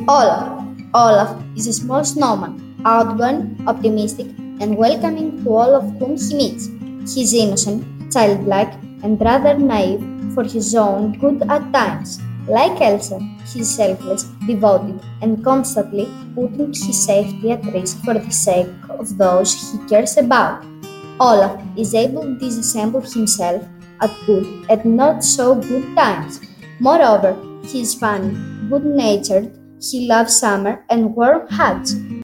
Olaf. Olaf is a small snowman, outgoing, optimistic, and welcoming to all of whom he meets. He is innocent, childlike, and rather naive for his own good at times. Like Elsa, he is selfless, devoted, and constantly putting his safety at risk for the sake of those he cares about. Olaf is able to disassemble himself at good and not so good times. Moreover, he is funny, good natured, he loves summer and warm hugs.